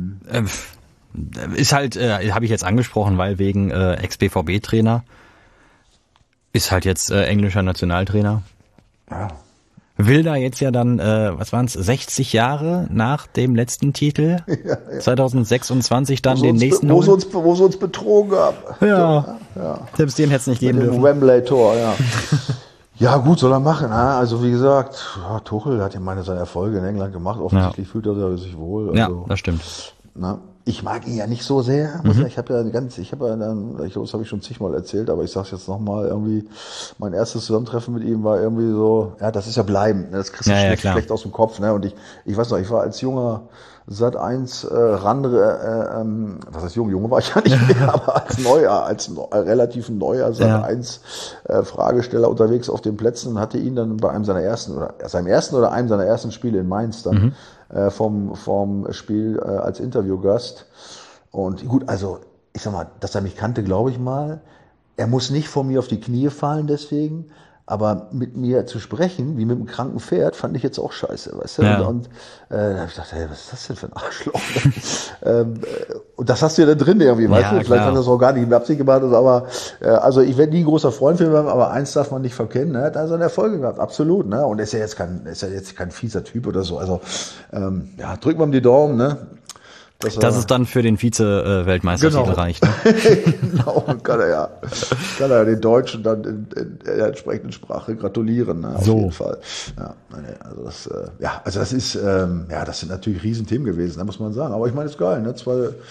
Ist halt, habe ich jetzt angesprochen, weil wegen Ex-BVB-Trainer. Ist halt jetzt englischer Nationaltrainer. Ja. Will da jetzt ja dann, 60 Jahre nach dem letzten Titel, 2026 dann den nächsten wo sie uns betrogen haben. Ja. Selbst den hätte es nicht geben dürfen. Wembley-Tor, ja. Ja, gut, soll er machen. Ha? Also wie gesagt, Tuchel hat ja seine Erfolge in England gemacht. Offensichtlich fühlt er sich wohl. Also, ja, das stimmt. Na, ich mag ihn ja nicht so sehr. Ich glaube, das habe ich schon zigmal erzählt, aber ich sage es jetzt nochmal, irgendwie, mein erstes Zusammentreffen mit ihm war irgendwie so, ja, das ist ja bleibend, ne? Das kriegst du schlecht aus dem Kopf, ne? Und ich weiß noch, ich war als junger Sat.1 was heißt junge war ich ja nicht mehr, aber als relativ neuer Sat.1 Fragesteller unterwegs auf den Plätzen und hatte ihn dann bei einem seiner ersten Spiele in Mainz dann vom Spiel als Interviewgast. Und gut, also ich sag mal, dass er mich kannte, glaube ich mal. Er muss nicht vor mir auf die Knie fallen deswegen, aber mit mir zu sprechen, wie mit einem kranken Pferd, fand ich jetzt auch scheiße, weißt du? Ja. Und da habe ich gedacht, hey, was ist das denn für ein Arschloch? Und das hast du ja da drin irgendwie, weißt du? Vielleicht hat er das auch gar nicht mit Absicht gemacht, aber also ich werde nie ein großer Freund für ihn, aber eins darf man nicht verkennen, ne? Er hat da seine Erfolge gehabt, absolut, ne? Und er ist ja jetzt kein fieser Typ oder so. Also drücken wir ihm die Daumen, ne? Dass es dann für den Vize-Weltmeistertitel reicht. Ne? Genau, kann er ja den Deutschen dann in der entsprechenden Sprache gratulieren, ne? Auf jeden Fall. Ja, also das ist, das sind natürlich Riesenthemen gewesen, ne, muss man sagen. Aber ich meine, ist geil, ne?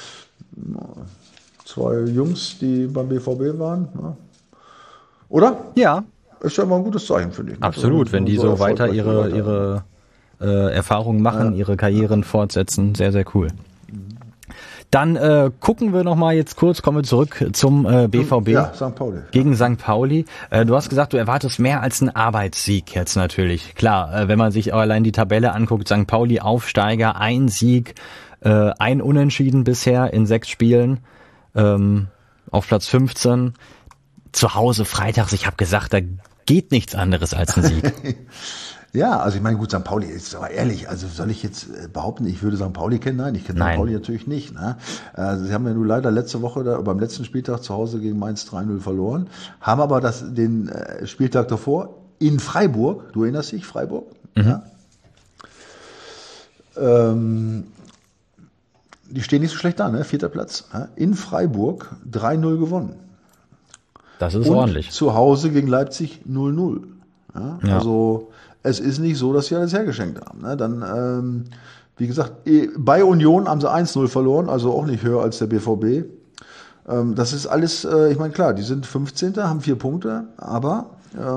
Zwei Jungs, die beim BVB waren, ne? Oder? Ja. Ist ja immer ein gutes Zeichen, finde ich. Absolut, also, wenn die so weiter ihre Erfahrungen machen, ihre Karrieren fortsetzen, sehr, sehr cool. Dann gucken wir noch mal jetzt kurz, kommen wir zurück zum BVB. Ja, St. Pauli. Gegen St. Pauli. Du hast gesagt, du erwartest mehr als einen Arbeitssieg jetzt natürlich. Klar, wenn man sich allein die Tabelle anguckt, St. Pauli Aufsteiger, 1 Sieg, 1 Unentschieden bisher in 6 Spielen, auf Platz 15. Zu Hause freitags, ich habe gesagt, da geht nichts anderes als ein Sieg. Ja, also ich meine, gut, St. Pauli ist aber ehrlich, also soll ich jetzt behaupten, ich würde St. Pauli kennen? Nein, ich kenne St. Pauli natürlich nicht. Ne? Sie haben ja nur leider letzte Woche beim letzten Spieltag zu Hause gegen Mainz 3-0 verloren, haben aber den Spieltag davor in Freiburg, du erinnerst dich, Freiburg? Ja? Die stehen nicht so schlecht da, ne? 4. Platz. In Freiburg 3-0 gewonnen. Das ist und ordentlich. Zu Hause gegen Leipzig 0-0. Ja? Ja. Also es ist nicht so, dass sie alles hergeschenkt haben. Ne? Dann, wie gesagt, bei Union haben sie 1-0 verloren, also auch nicht höher als der BVB. Das ist alles, ich meine, klar, die sind 15., haben 4 Punkte, aber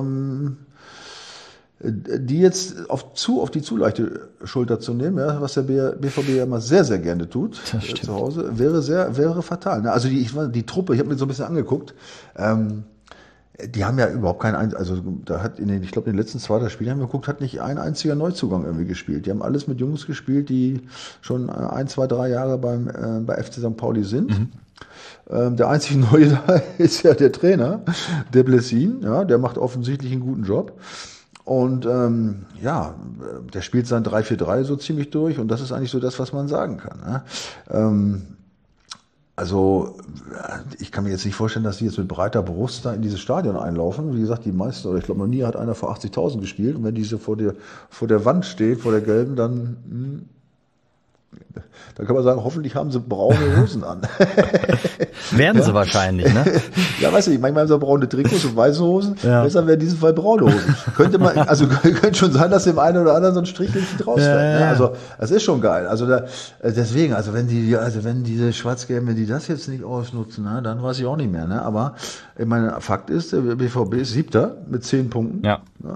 die jetzt auf die zu leichte Schulter zu nehmen, ja, was der BVB ja immer sehr, sehr gerne tut zu Hause, wäre fatal. Ne? Also die Truppe, ich habe mir so ein bisschen angeguckt, die haben ja überhaupt keinen, also da hat ich glaube in den letzten 2 Spielen haben wir geguckt, hat nicht ein einziger Neuzugang irgendwie gespielt. Die haben alles mit Jungs gespielt, die schon 1, 2, 3 Jahre bei FC St. Pauli sind. Mhm. Der einzige Neue da ist ja der Trainer, der Blessin, ja, der macht offensichtlich einen guten Job. Und der spielt sein 3-4-3 so ziemlich durch und das ist eigentlich so das, was man sagen kann. Ne? Also ich kann mir jetzt nicht vorstellen, dass die jetzt mit breiter Brust da in dieses Stadion einlaufen. Wie gesagt, die meisten, oder ich glaube noch nie hat einer vor 80.000 gespielt und wenn diese vor der Wand steht, vor der gelben, dann kann man sagen, hoffentlich haben sie braune Hosen an. Werden sie wahrscheinlich, ne? Ja, weißt du, manchmal haben sie braune Trikots und weiße Hosen. Ja. Besser wäre in diesem Fall braune Hosen. Könnte schon sein, dass dem einen oder anderen so ein Strichlicht rausfällt. Ne? Also, das ist schon geil. Also deswegen, wenn diese Schwarz-Gelben, wenn die das jetzt nicht ausnutzen, ne, dann weiß ich auch nicht mehr, ne? Aber, ich meine, Fakt ist, der BVB ist 7. mit 10 Punkten. Ja. Ne?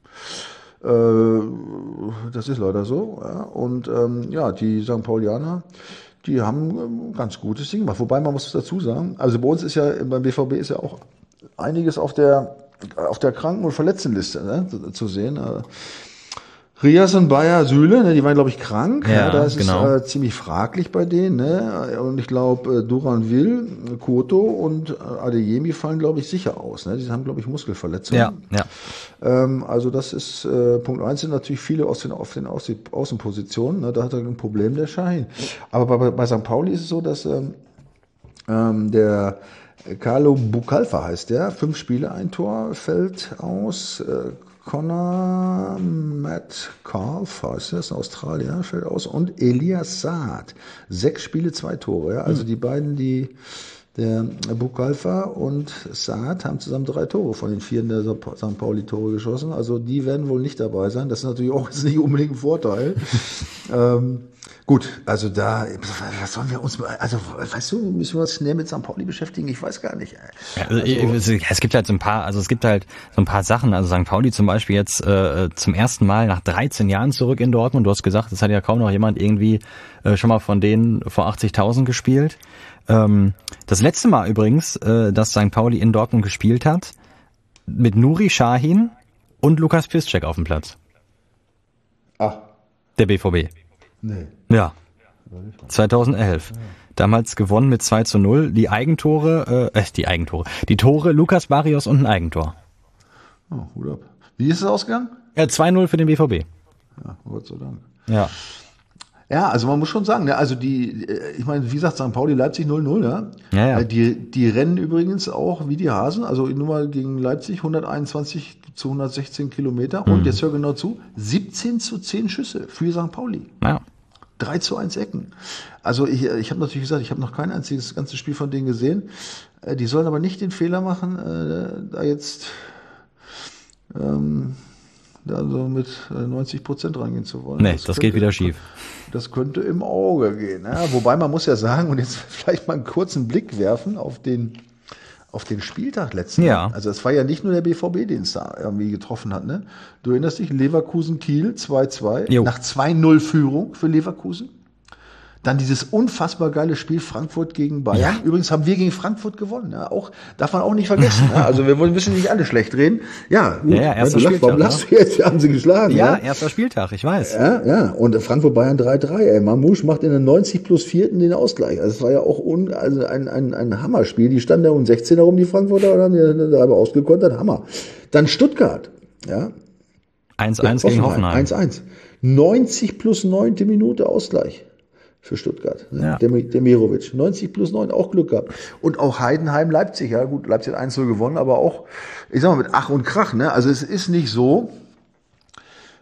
Das ist leider so. Ja. Und die St. Paulianer, die haben ein ganz gutes Ding gemacht. Wobei man muss dazu sagen, also bei uns ist ja, beim BVB ist ja auch einiges auf der Kranken- und Verletztenliste, ne, zu sehen. Rias und Bayer Süle, ne, die waren, glaube ich, krank. Ja, das genau. ist ziemlich fraglich bei denen. Ne? Und ich glaube, Duranville, Koto und Adeyemi fallen, glaube ich, sicher aus. Ne? Die haben, glaube ich, Muskelverletzungen. Ja. Also das ist Punkt 1, sind natürlich viele auf den Außenpositionen. Ne? Da hat er ein Problem, der Schein. Aber bei St. Pauli ist es so, dass der Carlo Bucalfa heißt der, 5 Spiele, 1 Tor, fällt aus. Connor Metcalf, heißt das, ein Australier, fällt aus. Und Elias Saad, 6 Spiele, 2 Tore. Ja? Also die beiden, der Bucalfa und Saad haben zusammen 3 Tore von den 4 der St. Pauli Tore geschossen. Also die werden wohl nicht dabei sein. Das ist natürlich auch jetzt nicht unbedingt ein Vorteil. Gut, also was sollen wir uns, also weißt du, müssen wir uns schnell mit St. Pauli beschäftigen? Ich weiß gar nicht. Es gibt halt so ein paar Sachen. Also St. Pauli zum Beispiel jetzt zum ersten Mal nach 13 Jahren zurück in Dortmund. Du hast gesagt, es hat ja kaum noch jemand irgendwie schon mal von denen vor 80.000 gespielt. Das letzte Mal übrigens, dass St. Pauli in Dortmund gespielt hat, mit Nuri Sahin und Lukas Piszczek auf dem Platz. Ach. Der BVB. Nee. Ja. 2011. Ja. Damals gewonnen mit 2-0. Die Tore Lukas Barrios und ein Eigentor. Oh, Hut ab. Wie ist es ausgegangen? 2-0 für den BVB. Ja, Gott sei Dank. Ja. Ja, also man muss schon sagen, ne, also ich meine, wie gesagt, St. Pauli, Leipzig 0-0, ja. Ja. Die rennen übrigens auch wie die Hasen, also nur mal gegen Leipzig 121 zu 116 Kilometer und jetzt hör genau zu, 17-10 Schüsse für St. Pauli. Ja. 3-1 Ecken. Also ich habe natürlich gesagt, ich habe noch kein einziges ganzes Spiel von denen gesehen. Die sollen aber nicht den Fehler machen, da jetzt da so mit 90% reingehen zu wollen. Nee, das geht wieder schief. Das könnte im Auge gehen. Ja, wobei man muss ja sagen, und jetzt vielleicht mal einen kurzen Blick werfen auf den Spieltag letzten Jahr. Also es war ja nicht nur der BVB, den es da irgendwie getroffen hat. Ne? Du erinnerst dich, Leverkusen-Kiel 2-2, nach 2-0 Führung für Leverkusen. Dann dieses unfassbar geile Spiel Frankfurt gegen Bayern. Ja. Übrigens haben wir gegen Frankfurt gewonnen. Ja, darf man auch nicht vergessen. Ja, also wir müssen nicht alle schlecht reden. Ja, gut. Ja, erster Spieltag. Warum lachst du jetzt? Haben sie geschlagen. Ja, erster Spieltag, ich weiß. Ja. Und Frankfurt-Bayern 3-3. Mamouche macht in der 90+4. den Ausgleich. Also es war ja auch ein Hammerspiel. Die standen da um 16 herum, die Frankfurter, und haben die da ausgekontert. Hammer. Dann Stuttgart. Ja. 1-1 gegen Hoffenheim. 1-1. 90+9. Minute Ausgleich. Für Stuttgart. Ja. Demirovic. 90+9, auch Glück gehabt. Und auch Heidenheim, Leipzig. Ja gut, Leipzig hat 1-0 gewonnen, aber auch, ich sag mal, mit Ach und Krach. Ne? Also es ist nicht so,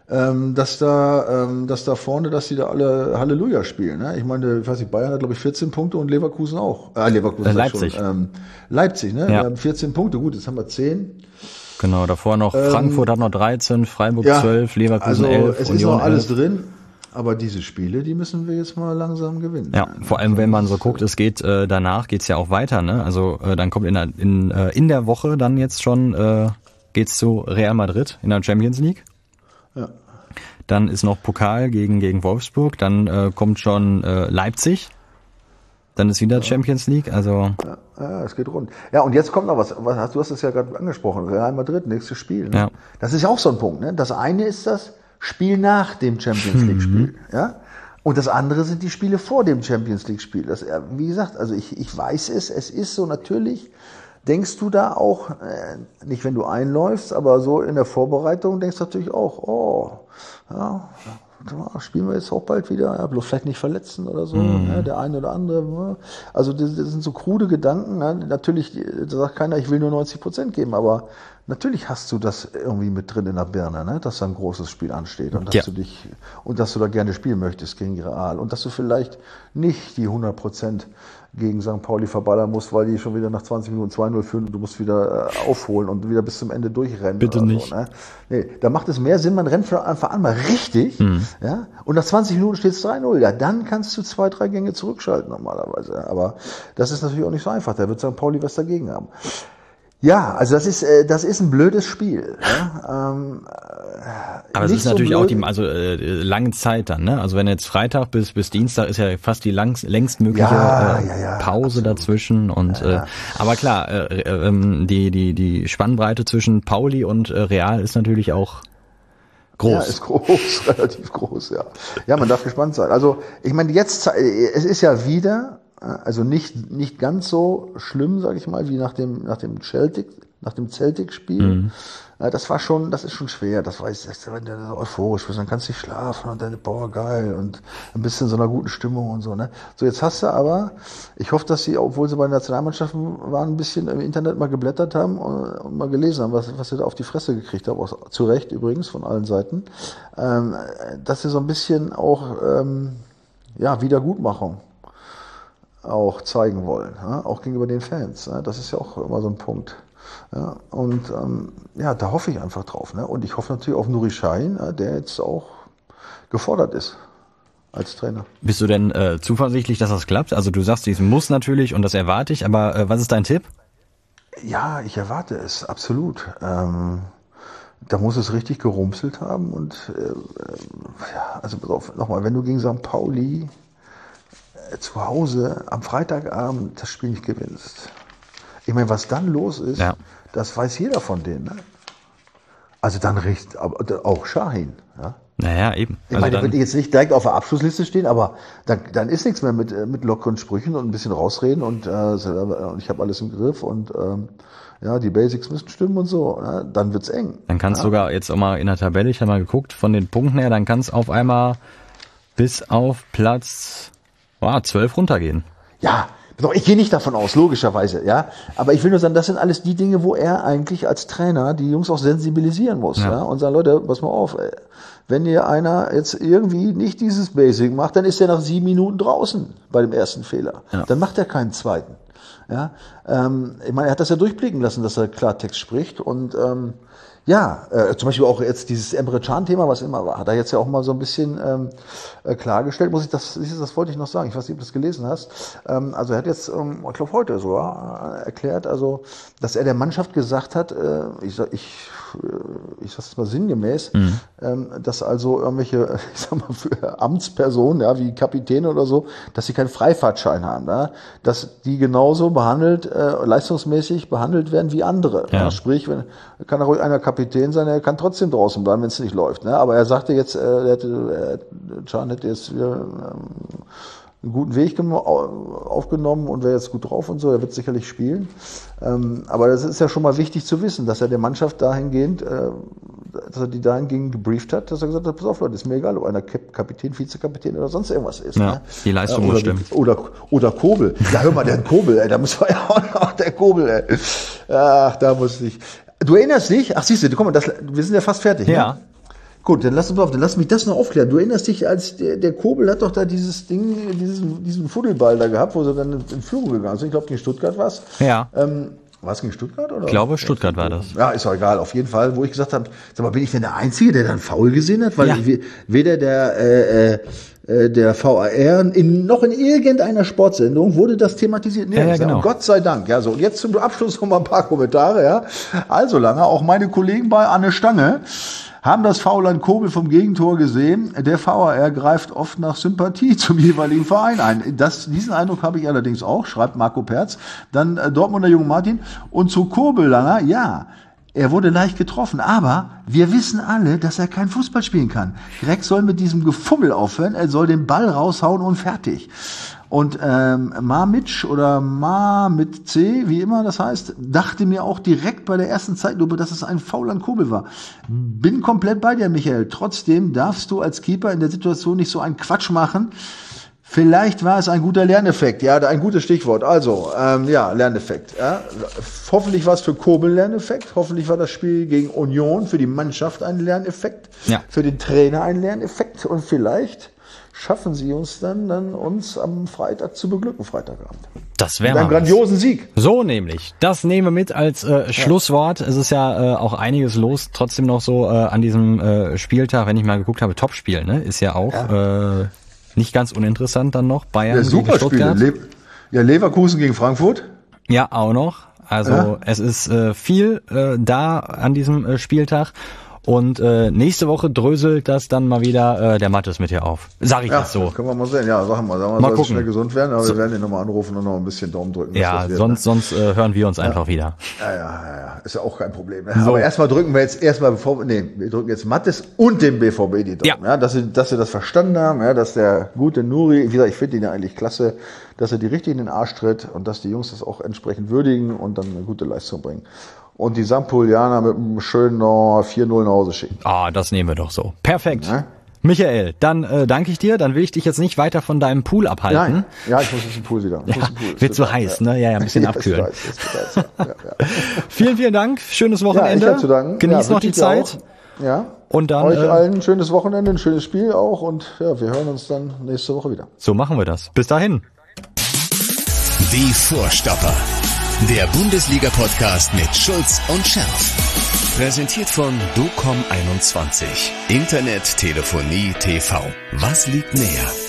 dass da vorne, dass die da alle Halleluja spielen. Ne? Ich meine, ich weiß nicht, Bayern hat, glaube ich, 14 Punkte und Leverkusen auch. Leipzig. Schon. Leipzig, ne? Ja. Wir haben 14 Punkte. Gut, jetzt haben wir 10. Genau, davor noch Frankfurt hat noch 13, Freiburg 12, Leverkusen 11, es Union ist noch alles 11. drin. Aber diese Spiele, die müssen wir jetzt mal langsam gewinnen. Ja, vor allem wenn man so guckt, es geht danach geht's ja auch weiter, ne? Also dann kommt in der Woche dann jetzt schon geht's zu Real Madrid in der Champions League. Ja. Dann ist noch Pokal gegen Wolfsburg, dann kommt schon Leipzig. Dann ist wieder Champions League, also Ja, es geht rund. Ja, und jetzt kommt noch was. Du hast es ja gerade angesprochen. Real Madrid, nächstes Spiel. Ne? Ja. Das ist ja auch so ein Punkt. Ne? Das eine ist das Spiel nach dem Champions League Spiel. Ja? Und das andere sind die Spiele vor dem Champions League Spiel. Das, wie gesagt, also ich weiß es ist so, natürlich denkst du da auch, nicht wenn du einläufst, aber so in der Vorbereitung denkst du natürlich auch, spielen wir jetzt auch bald wieder, ja, bloß vielleicht nicht verletzen oder so, ja, der eine oder andere. Ja. Also das sind so krude Gedanken. Ne? Natürlich, da sagt keiner, ich will nur 90% geben, aber natürlich hast du das irgendwie mit drin in der Birne, ne? Dass da ein großes Spiel ansteht und dass du da gerne spielen möchtest gegen Real und dass du vielleicht nicht die 100% gegen St. Pauli verballern musst, weil die schon wieder nach 20 Minuten 2-0 führen und du musst wieder aufholen und wieder bis zum Ende durchrennen. Bitte oder nicht. So, ne? Nee, da macht es mehr Sinn, man rennt von Anfang an mal richtig, ja, und nach 20 Minuten steht es 3-0. Ja, dann kannst du 2-3 Gänge zurückschalten normalerweise. Aber das ist natürlich auch nicht so einfach. Da wird St. Pauli was dagegen haben. Ja, also das ist ein blödes Spiel. Ja? aber es ist natürlich auch die lange Zeit dann, ne? Also wenn jetzt Freitag bis Dienstag ist ja fast die längstmögliche Pause absolut. Dazwischen und aber klar, die Spannbreite zwischen Pauli und Real ist natürlich auch groß. Ja, ist groß, relativ groß, ja. Ja, man darf gespannt sein. Also, ich meine, jetzt, es ist ja wieder, also nicht ganz so schlimm, sage ich mal, wie nach dem Celtic-Spiel. Das ist schon schwer, das weiß ich, wenn du so euphorisch bist, dann kannst du nicht schlafen und dann, boah, geil, und ein bisschen in so einer guten Stimmung und so, ne. So, jetzt hast du aber, ich hoffe, dass sie, obwohl sie bei den Nationalmannschaften waren, ein bisschen im Internet mal geblättert haben und mal gelesen haben, was sie da auf die Fresse gekriegt haben, auch zu Recht übrigens, von allen Seiten, dass sie so ein bisschen auch, Wiedergutmachung auch zeigen wollen, ja? Auch gegenüber den Fans. Ja? Das ist ja auch immer so ein Punkt. Ja? Und da hoffe ich einfach drauf. Ne? Und ich hoffe natürlich auf Nuri Sahin, der jetzt auch gefordert ist als Trainer. Bist du denn zuversichtlich, dass das klappt? Also du sagst, es muss natürlich und das erwarte ich, aber was ist dein Tipp? Ja, ich erwarte es, absolut. Da muss es richtig gerumselt haben und also pass auf, nochmal, wenn du gegen St. Pauli zu Hause am Freitagabend das Spiel nicht gewinnst. Ich meine, was dann los ist, das weiß jeder von denen. Ne? Also dann auch Sahin. Ja? Naja, eben. Ich meine, der wird jetzt nicht direkt auf der Abschlussliste stehen, aber dann ist nichts mehr mit lockeren Sprüchen und ein bisschen rausreden und ich habe alles im Griff und die Basics müssen stimmen und so. Ja? Dann wird's eng. Dann kannst sogar jetzt auch mal in der Tabelle, ich habe mal geguckt, von den Punkten her, dann kann es auf einmal bis auf Platz 12 runtergehen. Ja, ich gehe nicht davon aus, logischerweise, ja. Aber ich will nur sagen, das sind alles die Dinge, wo er eigentlich als Trainer die Jungs auch sensibilisieren muss, ja. Und sagen, Leute, pass mal auf, wenn ihr einer jetzt irgendwie nicht dieses Basic macht, dann ist er nach 7 Minuten draußen bei dem ersten Fehler. Ja. Dann macht er keinen zweiten. Ja. Ich meine, er hat das ja durchblicken lassen, dass er Klartext spricht und zum Beispiel auch jetzt dieses Emre Can-Thema, was immer war, hat er jetzt ja auch mal so ein bisschen klargestellt. Das wollte ich noch sagen, ich weiß nicht, ob du das gelesen hast. Also er hat jetzt, ich glaube heute sogar, erklärt, also, dass er der Mannschaft gesagt hat, ich sag's mal sinngemäß, dass also irgendwelche, ich sag mal, für Amtspersonen, ja, wie Kapitäne oder so, dass sie keinen Freifahrtschein haben, ja, dass die genauso leistungsmäßig behandelt werden wie andere. Ja. Sprich, kann ruhig einer Kapitän sein, er kann trotzdem draußen bleiben, wenn es nicht läuft. Ne? Aber er sagte jetzt, Can hätte jetzt wieder einen guten Weg aufgenommen und wäre jetzt gut drauf und so, er wird sicherlich spielen. Aber das ist ja schon mal wichtig zu wissen, dass er der Mannschaft dahingehend, dass er die dahingehend gebrieft hat, dass er gesagt hat, pass auf Leute, ist mir egal, ob einer Kapitän, Vizekapitän oder sonst irgendwas ist. Ja, ne? Die Leistung muss stimmen. Oder Kobel. Ja, hör mal, der Kobel, ey, da muss man ja auch noch, der Kobel, ey. Ach, da muss ich. Du erinnerst dich? Ach, siehst du, komm mal, wir sind ja fast fertig. Ja. Ne? Gut, dann lass mich das noch aufklären. Du erinnerst dich, als der Kobel hat doch da dieses Ding, diesen Fuddelball da gehabt, wo sie dann in Führung gegangen sind. Ich glaube, gegen Stuttgart war es. Ja. War es gegen Stuttgart? Oder? Ich glaube, Stuttgart war das. Ja, ist doch egal. Auf jeden Fall, wo ich gesagt habe, sag mal, bin ich denn der Einzige, der dann faul gesehen hat? Weil weder der VAR noch in irgendeiner Sportsendung wurde das thematisiert. Nee, genau. Gott sei Dank. Ja, so. Und jetzt zum Abschluss noch mal ein paar Kommentare, ja. Also lange, auch meine Kollegen bei Anne Stange haben das Foul an Kobel vom Gegentor gesehen. Der VAR greift oft nach Sympathie zum jeweiligen Verein ein. Diesen Eindruck habe ich allerdings auch, schreibt Marco Perz. Dann Dortmunder Jung Martin. Und zu Kobel, Langer, ja, er wurde leicht getroffen, aber wir wissen alle, dass er kein Fußball spielen kann. Greg soll mit diesem Gefummel aufhören, er soll den Ball raushauen und fertig. Und Mamic oder Ma mit C, wie immer das heißt, dachte mir auch direkt bei der ersten Zeitlupe, dass es ein Foul an Kobel war. Bin komplett bei dir, Michael. Trotzdem darfst du als Keeper in der Situation nicht so einen Quatsch machen. Vielleicht war es ein guter Lerneffekt. Ja, ein gutes Stichwort. Also, Lerneffekt. Ja. Hoffentlich war es für Kobel ein Lerneffekt. Hoffentlich war das Spiel gegen Union für die Mannschaft ein Lerneffekt. Ja. Für den Trainer ein Lerneffekt. Und vielleicht schaffen sie uns dann uns am Freitag zu beglücken, Freitagabend. Das wäre einen grandiosen Sieg. So nämlich. Das nehmen wir mit als Schlusswort. Es ist ja auch einiges los. Trotzdem noch so an diesem Spieltag, wenn ich mal geguckt habe, Topspiel, ne? Ist ja auch nicht ganz uninteressant dann noch. Bayern gegen Stuttgart. Leverkusen gegen Frankfurt. Ja, auch noch. Also es ist viel da an diesem Spieltag. Und nächste Woche dröselt das dann mal wieder der Mattes mit hier auf. Sag ich das so. Können wir mal sehen. Ja, sagen wir mal gucken. Schnell gesund werden, aber wir werden ihn nochmal anrufen und noch ein bisschen Daumen drücken. Ja, sonst hören wir uns einfach wieder. Ja. Ist ja auch kein Problem. Ne? So. Aber erstmal drücken wir jetzt wir drücken jetzt Mattes und dem BVB die Daumen. Ja, dass sie das verstanden haben, ja, dass der gute Nuri, wie gesagt, ich finde ihn ja eigentlich klasse, dass er die richtig in den Arsch tritt und dass die Jungs das auch entsprechend würdigen und dann eine gute Leistung bringen. Und die Sampolianer mit einem schönen 4-0 nach Hause schicken. Das nehmen wir doch so. Perfekt. Ja? Michael, dann danke ich dir. Dann will ich dich jetzt nicht weiter von deinem Pool abhalten. Nein. Ja, ich muss jetzt im Pool wieder. Wird so heiß, ne? Ja, ein bisschen abkühlen. Vielen Dank. Schönes Wochenende. Ja, ich zu danken. Genieß noch die Zeit. Auch. Ja. Und dann euch allen ein schönes Wochenende, ein schönes Spiel auch. Und ja, wir hören uns dann nächste Woche wieder. So machen wir das. Bis dahin. Die Vorstopper. Der Bundesliga-Podcast mit Schulz und Scherf. Präsentiert von DOCOM21. Internet, Telefonie, TV. Was liegt näher?